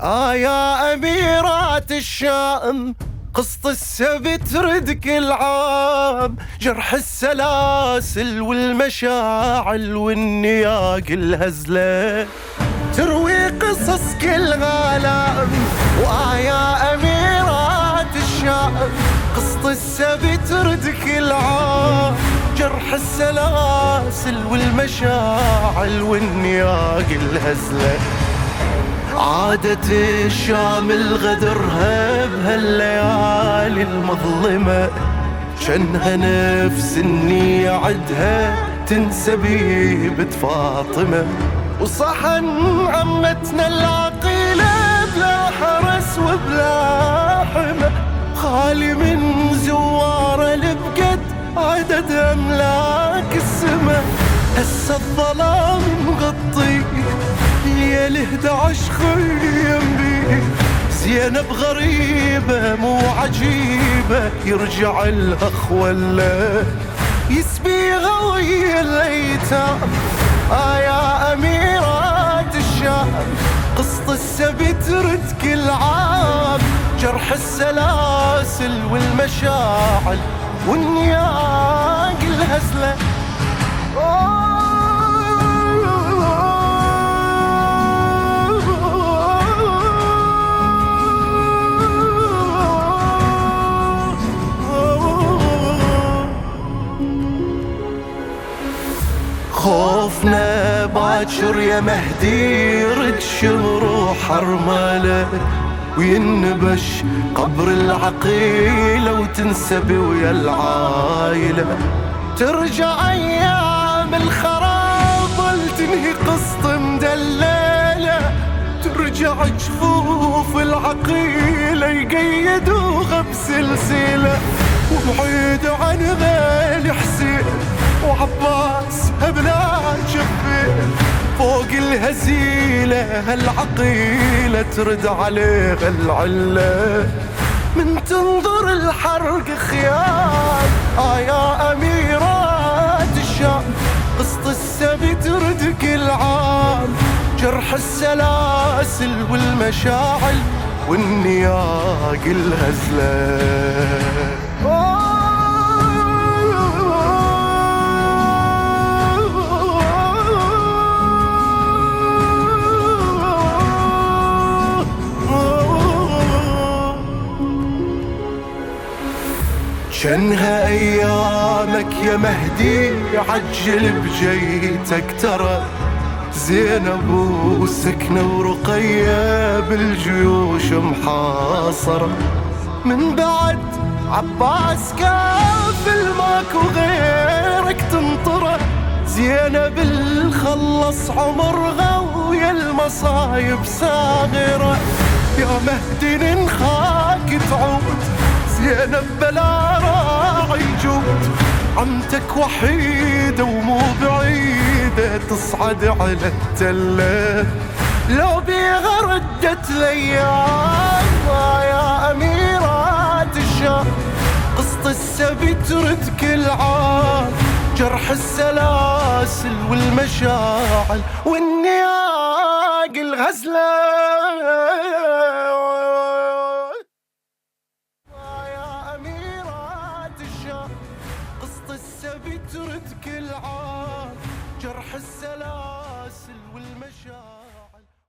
يا أميرات الشام، قسط السبي ترد كل عام، جرح السلاسل والمشاعل والنياق الهزلة تروي قصص كل غلام. ويا أميرات الشام، قسط السبي ترد كل عام، جرح السلاسل والمشاعل والنياق الهزلة. عادة الشام الغدرها بهالليالي المظلمة، شنها نفس اني عدها تنسى بيبة فاطمة. وصحن عمتنا العقيلة بلا حرس وبلا حمى، خالي من زواره لبقد عدد أملاك السما. هسه الظلام مغطي ليل 11 خيم بيه، زينب غريبة مو عجيبة يرجع الأخ ولا يسبيها ويا الأيتام. يا أميرات الشام، قسط السبي ترد كل عام، جرح السلاسل والمشاعل والنياق الهزلة. خوفنا باكر يا مهدي رد شمر وحرمله، وينبش قبر العقيلة وتنسبي ويا العايلة. ترجع أيام الخراب تنهي قسط مدللة، ترجع جفوف العقيلة يقيدوها بسلسلة. وبعيد عن غالي حسين وعباس بلا جفين، فوق الهزيلة هالعقيلة ترد عليها العلة. من تنظر الحرق خيال يا أميرات الشام، قسط السبي ترد كل عام، جرح السلاسل والمشاعل والنياق الهزلة. شنها أيامك يا مهدي عجل بجيتك، ترى زينب وسكنة ورقية بالجيوش محاصرة. من بعد عباس كافل ماكو غيرك تنطره، زينب الخلص عمرها ويا المصايب صاغرة. يا مهدي ننخاك تعود، زينب بلا راعي جود، عمتك وحيدة ومو بعيدة تصعد على التلة. لو بيها ردت الأيام يا أميرات الشام، قسط السبي ترد كل عام، جرح السلاسل والمشاعل والنياق الغزلة. قسط السبي ترد كل عام، جرح السلام